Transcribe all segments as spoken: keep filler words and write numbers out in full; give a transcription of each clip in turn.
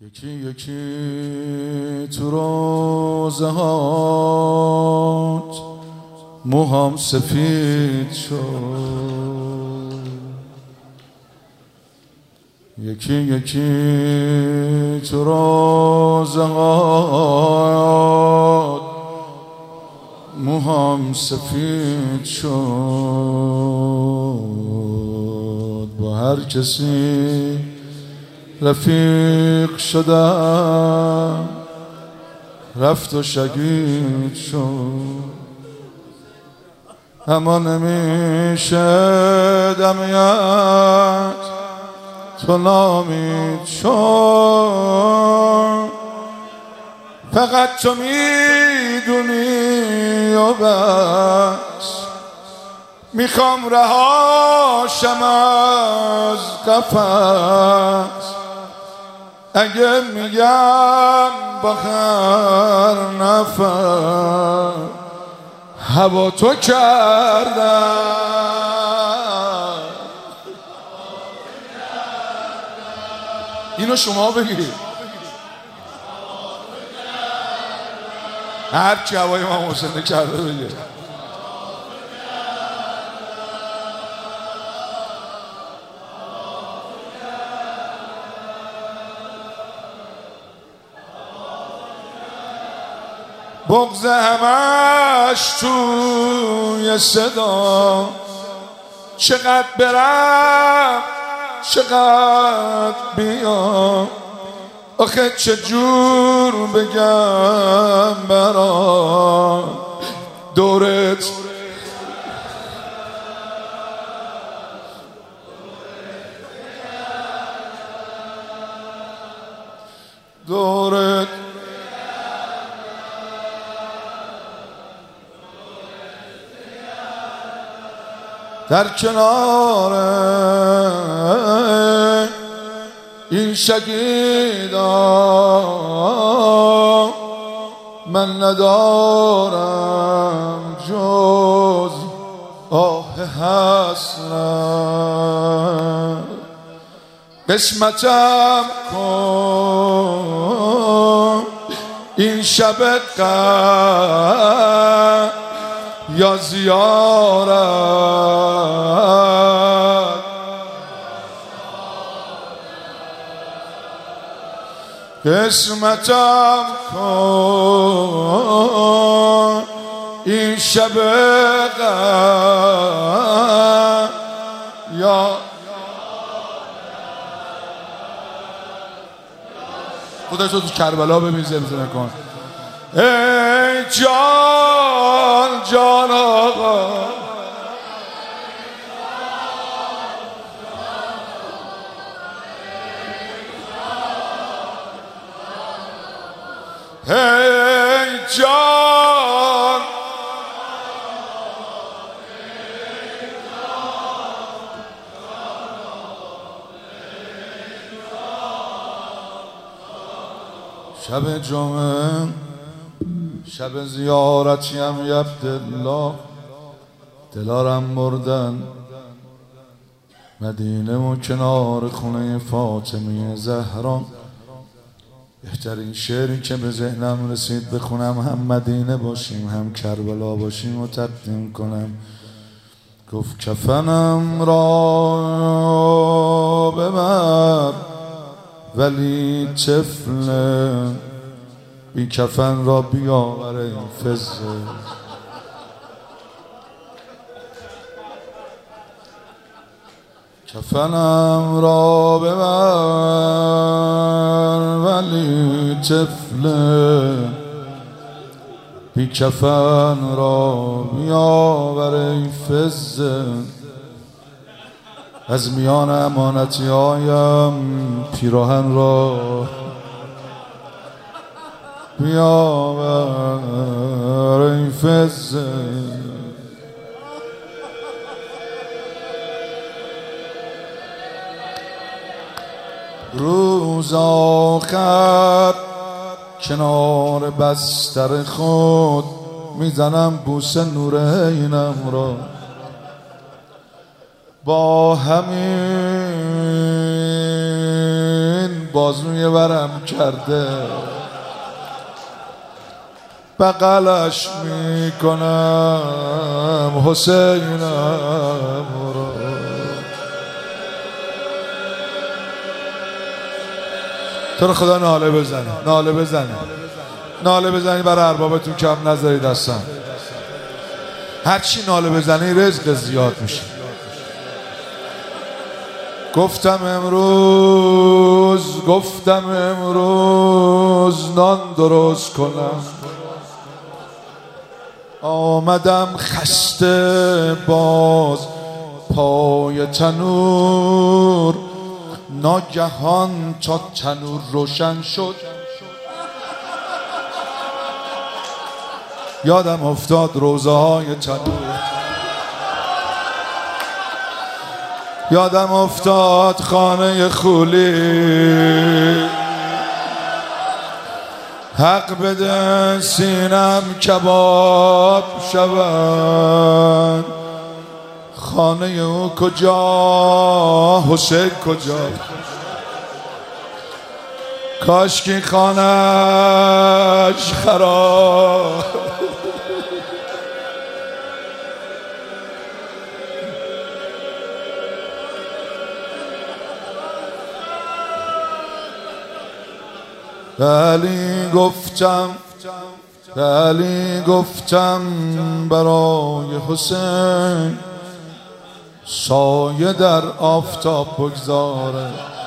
یکی یکی تو روزه هات موهام سفید شد، یکی یکی تو روزه هات موهام سفید شد. با هر کسی رفیق شدم رفت و شگید شد، اما نمیشه دمیت تو نامید شد. فقط تو میدونی و بس، میخوام رهاشم از قفس. اگه میگم با هر نفر هوا تو کردم، اینو شما بگیرید. هر کی هوای ما محسن کرده بگه. بغض همش توی صدا، چقدر برم چقدر بیام، آخه چجور بگم برام دورت دورت در کنار این شگیدا من ندارم جز آه حسرت. قسمتم کن این شب قدر یا زیارت، قسمتم کن این شب قدر یا خودت تو کربلا ببین زمزمه کن. ای جان جان آقا، ای جان شب جمعه شب زیارتیم یه عبدالله، دلارم بردن مدینه و کنار خونه فاطمه زهرا. بهترین شعری که به ذهنم رسید بخونم، هم مدینه باشیم هم کربلا باشیم و تقدیم کنم. گفت کفنم را ببر ولی طفل بی کفن را بیاور این فزه. کفنم را ببر ولی طفل بی کفن را بیاور این فزه. از میان امانتی هایم پیراهن را بیاور این فزه. روز آخر کنار بستر خود میزنم بوسه نورینم را، با همین بازوی ورم کرده بغلش میکنم حسینم را. تو رو خدا ناله بزنی ناله بزنی ناله بزنی برای اربابتون کم نذارید اصلا. هرچی ناله بزنی رزق زیاد میشه. گفتم امروز گفتم امروز نان درست کنم، آمدم خسته باز پای تنور، ناگهان تا تنور روشن شد یادم افتاد روزه های تنور، یادم افتاد خانه خولی، حق بده سینم کباب شود. خانه او کجا حسین کجا؟ کاشکی خانه‌اش خراب. ولی گفتم ولی گفتم برای حسین سایه در آفتاب بگذاره،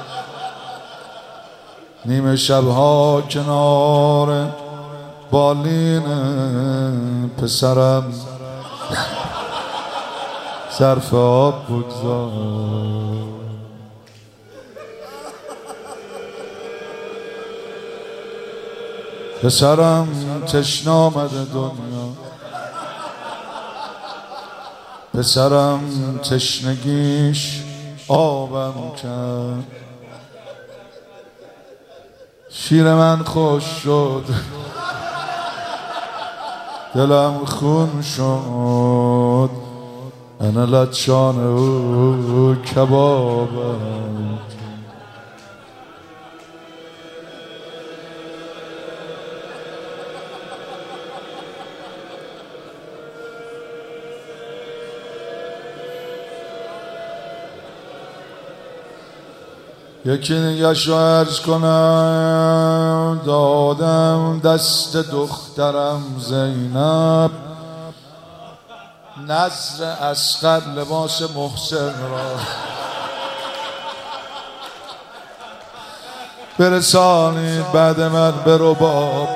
نیمه شبها کنار بالین پسرم ظرف آب بگذار. پسرم تشنه آمده دنیا، پسرم تشنگیش آبم کرد. شیر من خوش شد دلم خون شد، انا لچان او کبابم. یکی نگهش رو عرض کنم، دادم دست دخترم زینب نذر اصغر لباس محسن را برسانید بعد من به رباب،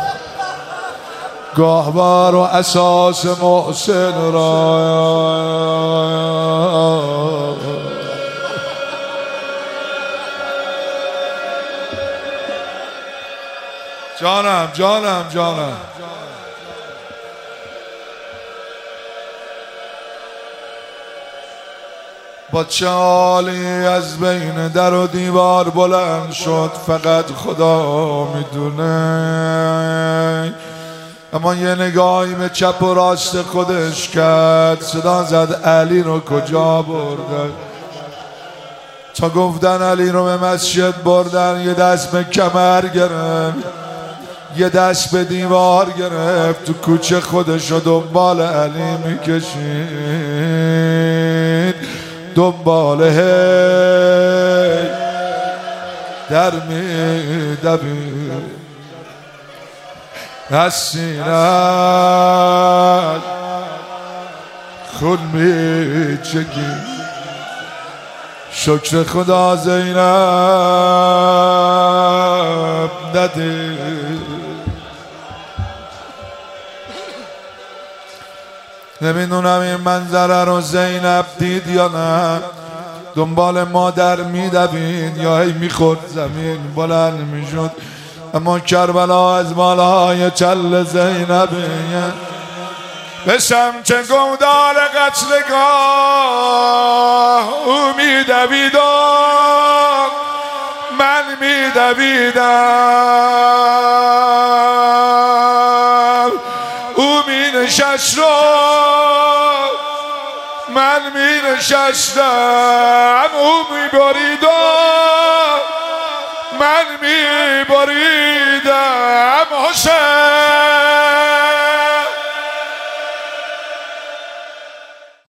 گاهوار و اساس محسن را. جانم جانم جانم با چه حالی از بین در و دیوار بلند شد فقط خدا میدونه، اما یه نگاهی به چپ و راست خودش کرد، صدا زد علی رو کجا بردن؟ تا گفتن علی رو به مسجد بردن، یه دست به کمر گرفت یه دست به دیوار گرفت، تو کوچه خودش رو دنبال علی میکشید، دنبال هی در میدوید، از سینه‌اش خون میچکید. شکر خدا زینب ندید. نمیدونم این منظره رو زینب دید یا نه، دنبال مادر میدوید یا هی میخورد زمین بلند میشد، اما کربلا از بالای چل زینبه به سمت گودال قتلگاه او میدوید و من میدویدم، او مینشست و من مینشستم، او میبرید و